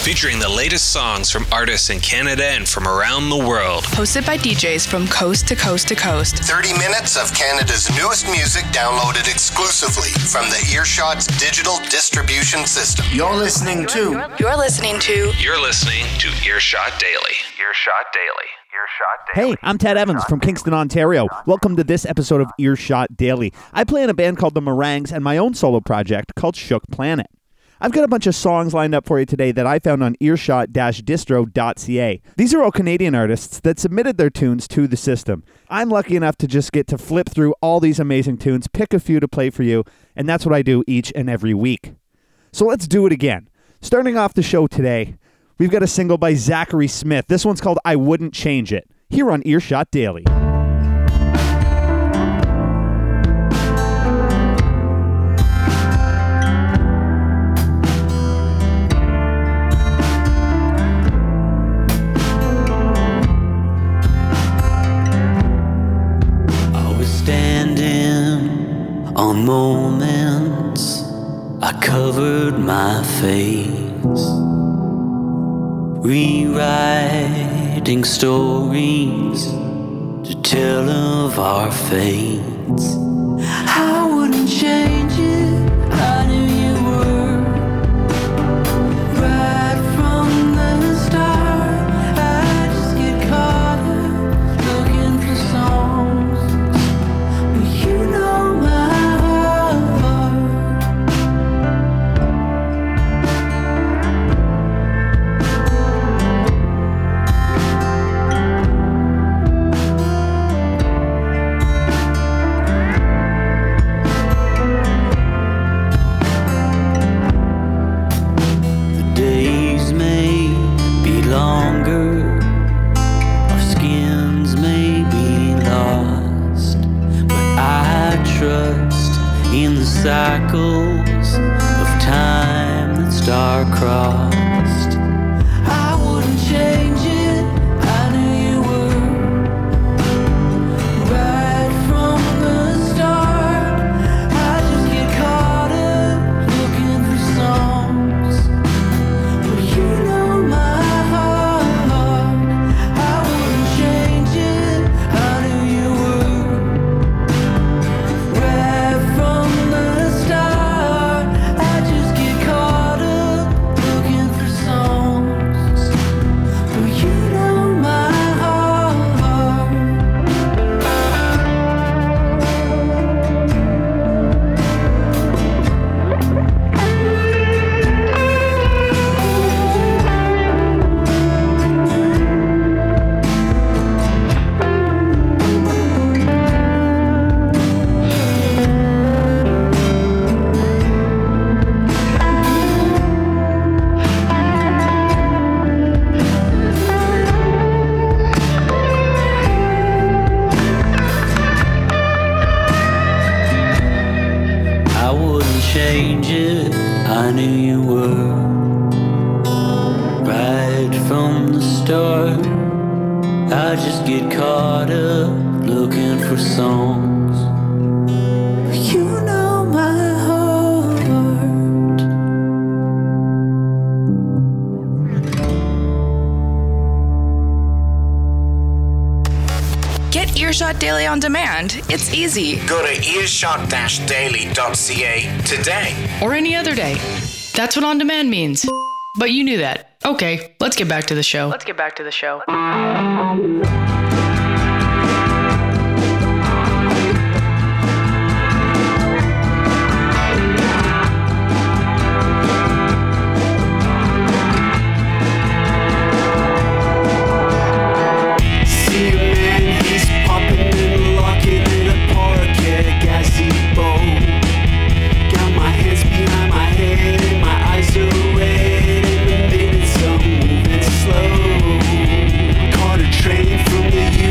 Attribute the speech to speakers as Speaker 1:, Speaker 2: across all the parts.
Speaker 1: featuring the latest songs from artists in Canada and from around the world.
Speaker 2: Hosted by DJs from coast to coast to coast.
Speaker 3: 30 minutes of Canada's newest music downloaded exclusively from the Earshot's digital distribution system.
Speaker 4: You're listening to
Speaker 1: Earshot Daily. Earshot Daily.
Speaker 5: Hey, I'm Ted Evans from Kingston, Ontario. Welcome to this episode of Earshot Daily. I play in a band called The Meringues and my own solo project called Shook Planet. I've got a bunch of songs lined up for you today that I found on earshot-distro.ca. These are all Canadian artists that submitted their tunes to the system. I'm lucky enough to just get to flip through all these amazing tunes, pick a few to play for you, and that's what I do each and every week. So let's do it again. Starting off the show today, we've got a single by Zachary Smith. This one's called I Wouldn't Change It, here on Earshot Daily.
Speaker 6: I was standing on moments, I covered my face, rewriting stories to tell of our fates. I wouldn't change it, I knew you were right from the start. I just get caught up looking for songs, but you know my heart. Cycles of time that star-crossed. I wouldn't change it, I knew you were right from the start. I just get caught up looking for songs, but you know my heart. I wouldn't change it, I knew you were right from the start. I just get caught up looking for songs, but you know my heart. I wouldn't change it, I knew you were right from the start. I just get caught up looking for songs, you know my heart.
Speaker 2: Get Earshot Daily on demand. It's easy.
Speaker 4: Go to earshot-daily.ca today.
Speaker 7: Or any other day. That's what on demand means. But you knew that. Okay, let's get back to the show.
Speaker 6: See a man, he's popping and locking in a park at a gazebo. Got my hands behind my head and my eyes are red, and the minutes are moving slow. Caught a train from the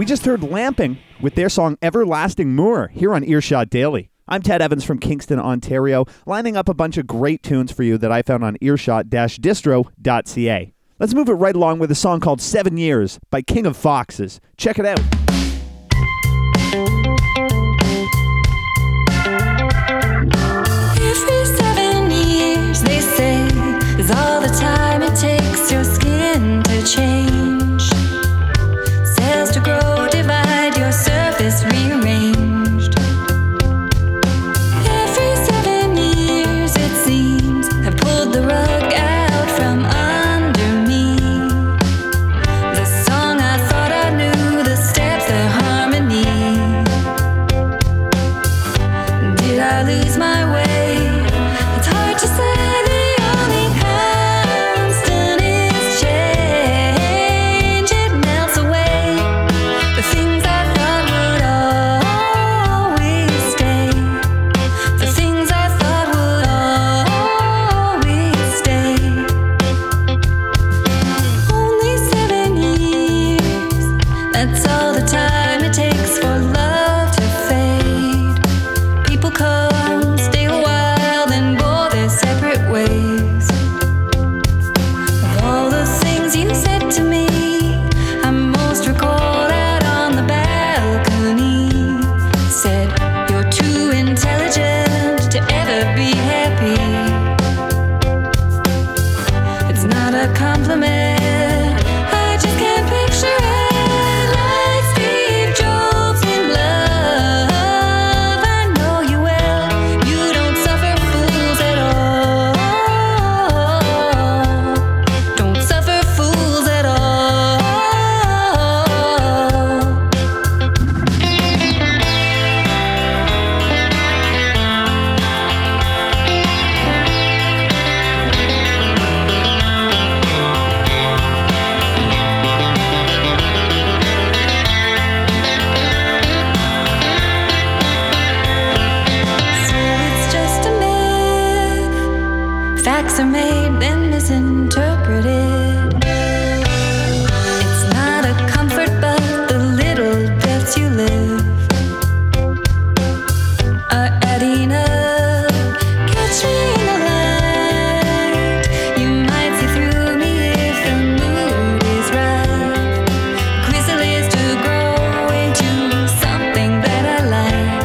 Speaker 5: just heard Lamping with their song Everlasting Moor here on Earshot Daily. I'm Ted Evans from Kingston, Ontario, lining up a bunch of great tunes for you that I found on earshot-distro.ca. Let's move it right along with a song called 7 Years by King of Foxes. Check it out.
Speaker 4: Every 7 years, they say, is all the time it takes your skin to change. Cells to grow, divide, your surface rearranged. Every 7 years, it seems, have pulled the rug out from under me. The song I thought I knew, the steps, the harmony. Did I lose my way? It's hard to say. The only constant is change. It melts away. The things I thought would always stay. The things I thought would always stay. Only 7 years. That's all the time it takes for love to fade. People come, stay a while, then go their separate ways. Of all the things you said to me, I most recall out on the balcony. Said, you're too intelligent to ever be happy. It's not a compliment, I just can't picture it like Steve Jobs in love. I know you well, you don't suffer fools at all. Don't suffer fools at all. So it's just a myth. Facts are made, then misinterpreted. It's not a comfort, but the little deaths you live are adding up. Catch me in the light. You might see through me if the mood is right. Chrysalis to grow into something that I like.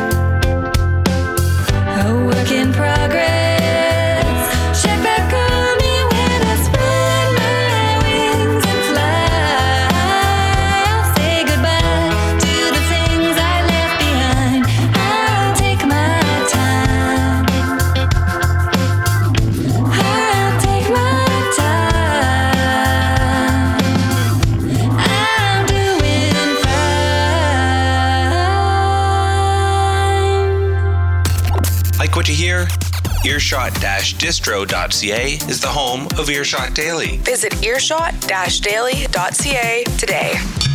Speaker 4: A work in progress. Check back on me when I spread my wings and fly. I'll say goodbye to the things I left behind. I'll take my time. I'll take my time. I'm doing fine.
Speaker 1: Like what you hear? Earshot-distro.ca is the home of Earshot Daily.
Speaker 2: Visit earshot-daily.ca today.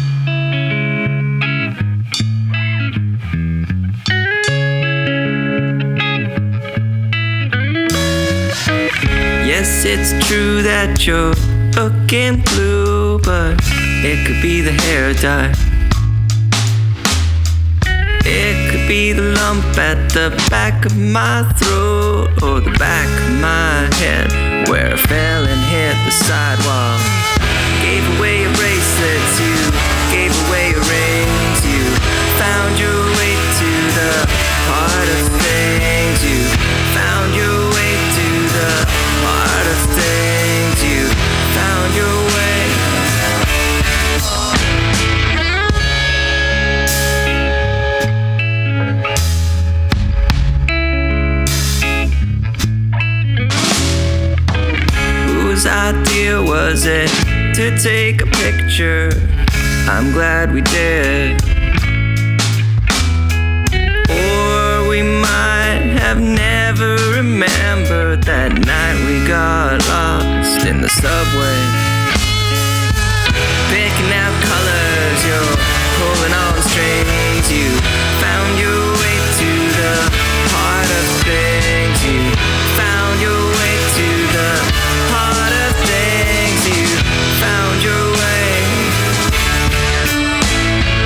Speaker 8: Yes, it's true that you're looking blue, but it could be the hair dye. It could be the lump at the back of my throat, or the back of my head, where I fell and hit the sidewalk. Gave away your bracelets, you gave away your rings, you found your way to the heart of things. You found your way to the heart of things. You found your way. Whose idea was it to take a picture? I'm glad we did. Or we might have never remembered that night we got lost in the subway. Picking out colors, you're pulling all the strings. You found your way to the heart of things. You found your way to the heart of things. You found your way.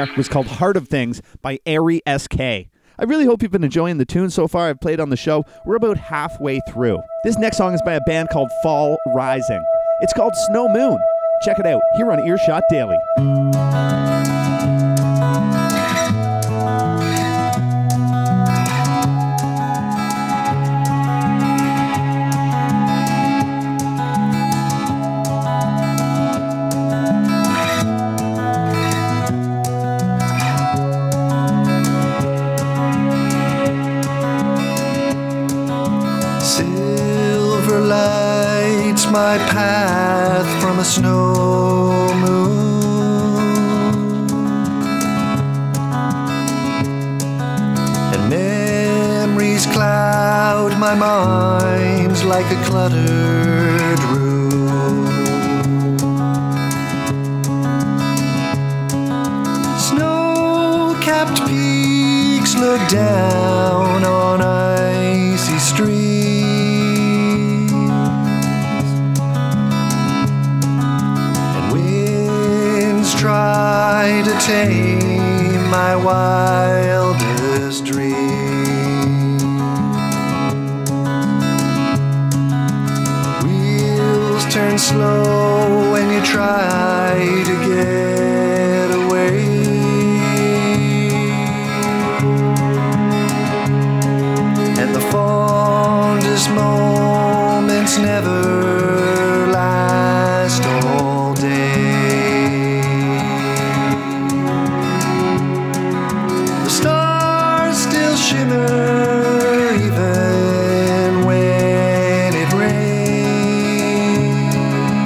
Speaker 5: there was called Heart of Things by Ari SK. I really hope you've been enjoying the tune so far I've played on the show. We're about halfway through. This next song is by a band called Fall Rising. It's called Snow Moon. Check it out here on Earshot Daily.
Speaker 9: Silver lights my path from a snow moon, and memories cloud my mind like a cluttered room. Snow-capped peaks look down on icy streets, try to tame my wildest dreams. Wheels turn slow when you try to get away, and the fondest moments never last all day. Shimmer even when it rains,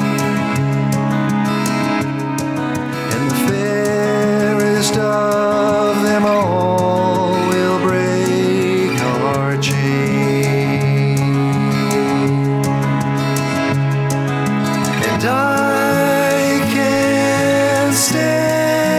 Speaker 9: and the fairest of them all will break our chains. And I can't stand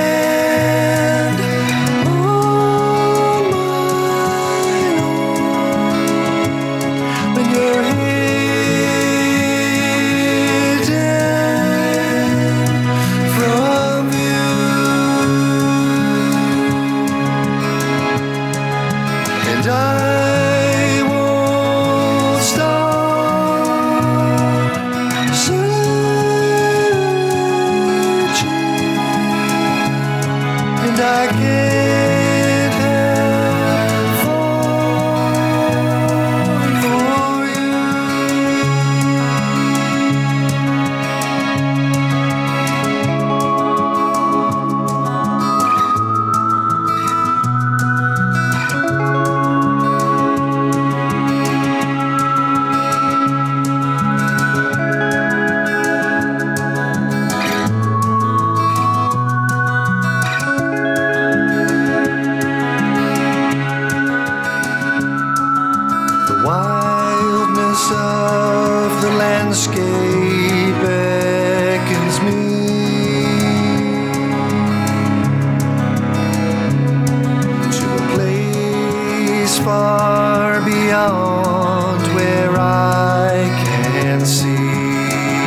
Speaker 9: far beyond where I can see.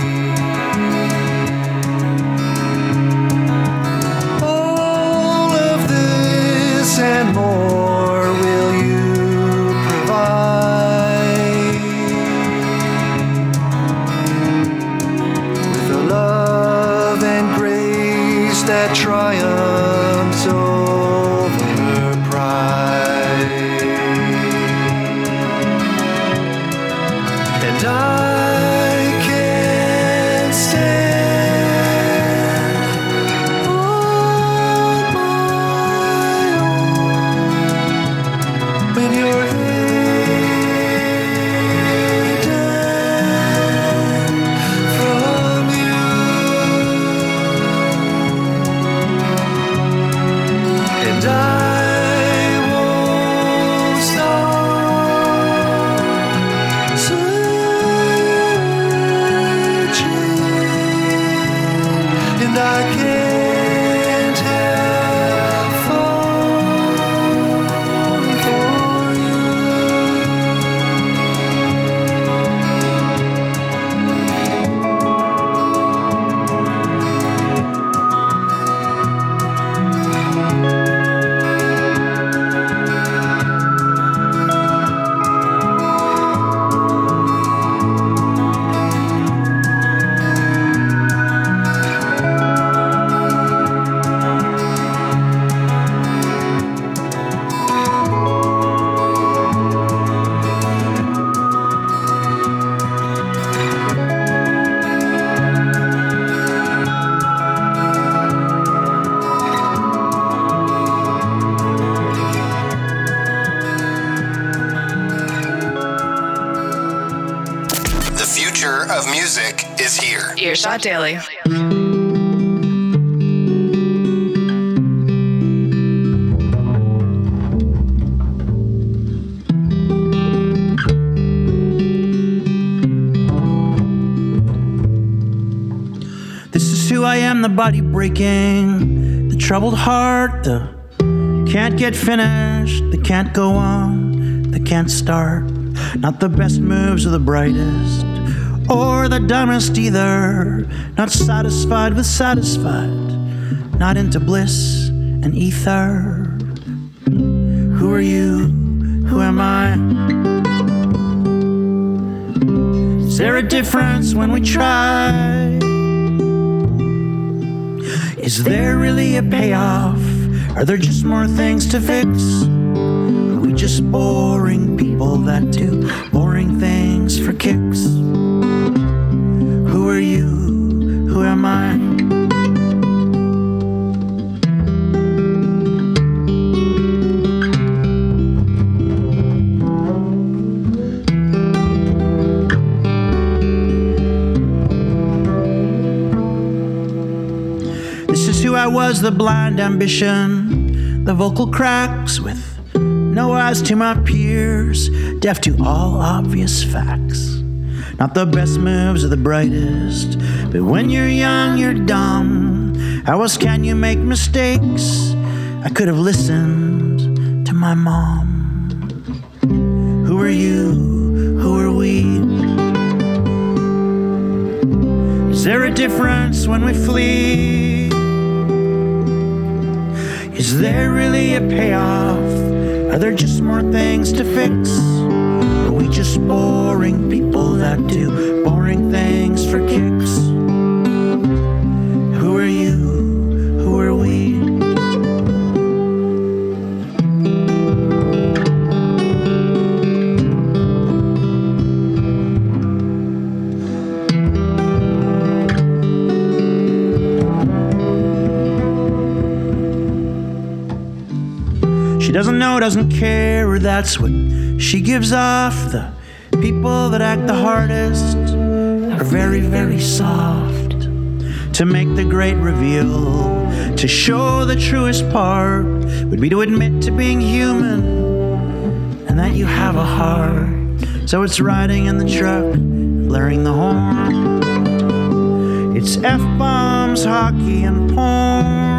Speaker 9: All of this and more will you provide, with a love and grace that triumphs over pride. And I can't stand on my own when you're hidden from you. And I won't stop searching.
Speaker 3: music is here.
Speaker 2: Earshot Daily.
Speaker 10: This is who I am, the body breaking, the troubled heart, the can't get finished, the can't go on, the can't start. Not the best moves or the brightest, or the dumbest either. Not satisfied with satisfied, not into bliss and ether. Who are you? Who am I? Is there a difference when we try? Is there really a payoff? Are there just more things to fix? Are we just boring people that do boring things for kicks? Who are you? Who am I? I was the blind ambition, the vocal cracks with no eyes to my peers, deaf to all obvious facts. Not the best moves or the brightest, but when you're young, you're dumb. How else can you make mistakes? I could have listened to my mom. Who are you? Who are we? Is there a difference when we flee? Is there really a payoff? Are there just more things to fix? Are we just boring people that do boring things for kicks? Who are you? Who are we? She doesn't know, doesn't care, or that's what she gives off. The people that act the hardest are very, very soft. To make the great reveal, to show the truest part, would be to admit to being human and that you have a heart. So it's riding in the truck, blaring the horn. It's F-bombs, hockey, and porn.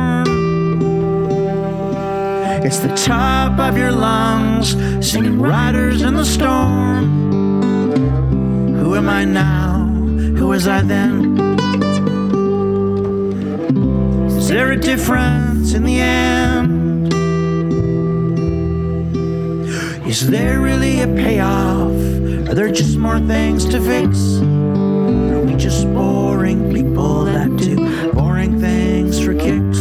Speaker 10: It's the top of your lungs, singing Riders in the Storm. Who am I now? Who was I then? Is there a difference in the end? Is there really a payoff? Are there just more things to fix? Are we just boring people that do boring things for kicks?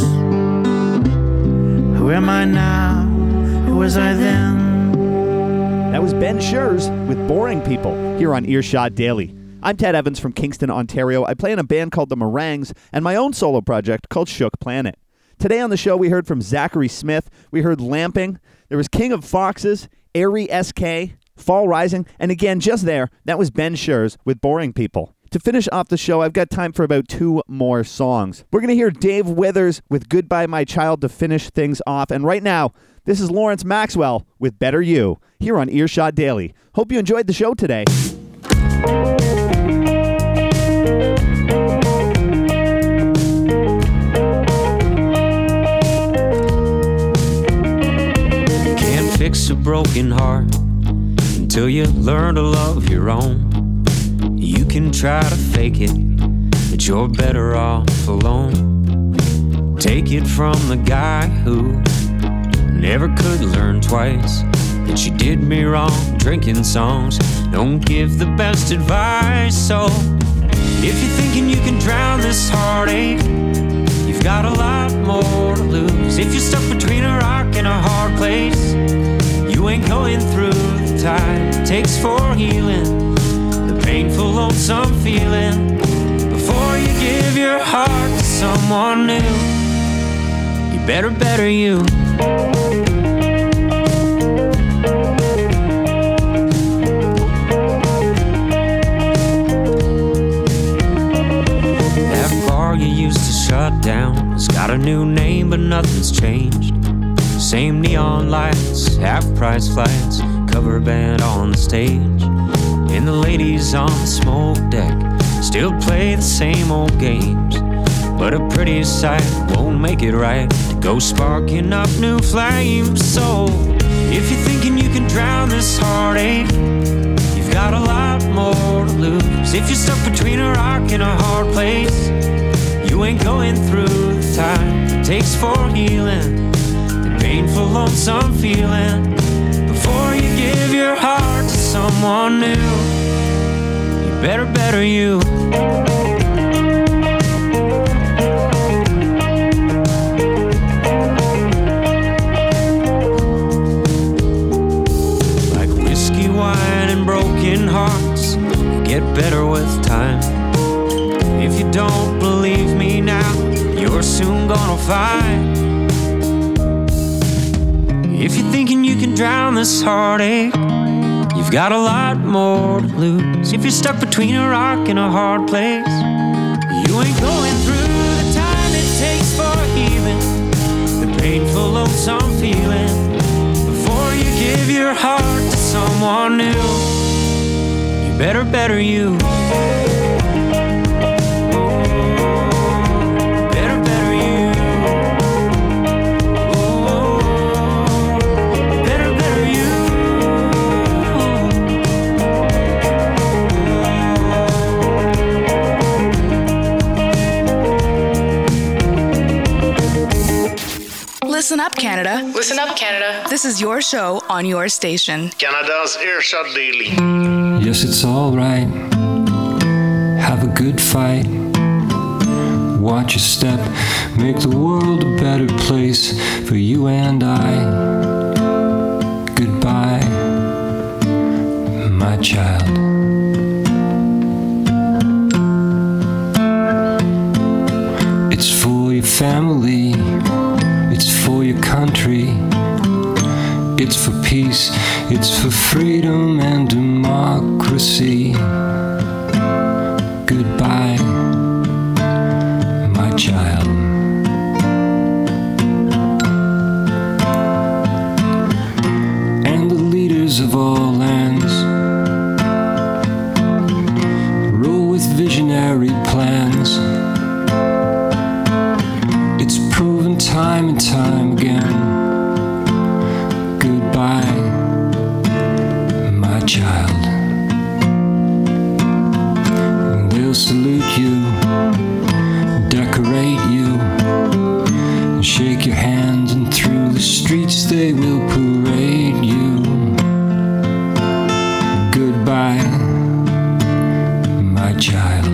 Speaker 10: Who am I now? Who was I then?
Speaker 5: That was Ben Schurz with Boring People here on Earshot Daily. I'm Ted Evans from Kingston, Ontario. I play in a band called the Meringues and my own solo project called Shook Planet. Today on the show, we heard from Zachary Smith. We heard Lamping. There was King of Foxes, Airy SK, Fall Rising, and again, just there, that was Ben Schurz with Boring People. To finish off the show, I've got time for about 2 more songs. We're going to hear Dave Withers with Goodbye My Child to finish things off. And right now, this is Lawrence Maxwell with Better You here on Earshot Daily. Hope you enjoyed the show today.
Speaker 11: Can't fix a broken heart until you learn to love your own. You can try to fake it, but you're better off alone. Take it from the guy who never could learn twice that you did me wrong, drinking songs don't give the best advice. So if you're thinking you can drown this heartache, you've got a lot more to lose. If you're stuck between a rock and a hard place, you ain't going through the time it takes for healing, the painful, lonesome feeling. Before you give your heart to someone new, you better you. Got a new name, but nothing's changed. Same neon lights, half-price flights, cover band on the stage, and the ladies on the smoke deck still play the same old games. But a pretty sight won't make it right to go sparking up new flames. So if you're thinking you can drown this heartache, you've got a lot more to lose. If you're stuck between a rock and a hard place, you ain't going through the time it takes for healing, the painful, lonesome feeling. Before you give your heart to someone new, you better you. Like whiskey, wine, and broken hearts, you get better with time. If you don't believe me now, you're soon gonna find. If you're thinking you can drown this heartache, you've got a lot more to lose. If you're stuck between a rock and a hard place, you ain't going through the time it takes for healing, the painful, lonesome feeling. Before you give your heart to someone new, you better you.
Speaker 2: Listen up, Canada.
Speaker 7: Listen up, Canada.
Speaker 2: This is your show on your station.
Speaker 12: Canada's Earshot Daily.
Speaker 9: Yes, it's alright. Have a good fight. Watch your step. Make the world a better place for you and I. Goodbye, my child. It's for your family. It's for your country. It's for peace. It's for freedom and democracy. Goodbye, my child. And the leaders of all lands roll with visionary plans. It's proven time and time again. Goodbye, my child. And they'll salute you, decorate you, and shake your hands, and through the streets they will parade you. Goodbye, my child.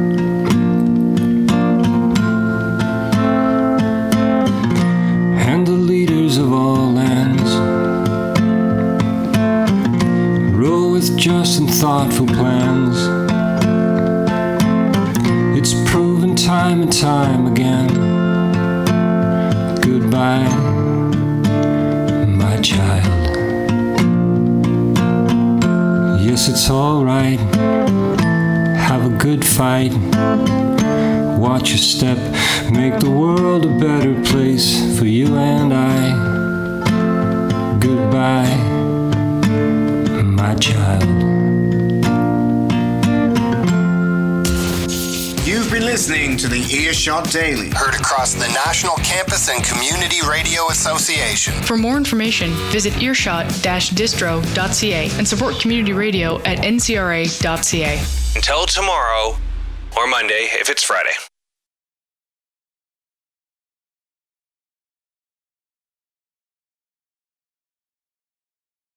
Speaker 9: And the leaders of all lands roll with just and thoughtful plans. It's proven time and time again. Goodbye, my child. Yes, it's alright. Have a good fight. Watch your step. Make the world a better place for you and I. Goodbye, my child.
Speaker 12: You've been listening to the Earshot Daily.
Speaker 3: Heard across the National Campus and Community Radio Association.
Speaker 7: For more information, visit earshot-distro.ca and support community radio at ncra.ca.
Speaker 1: Until tomorrow, or Monday if it's Friday.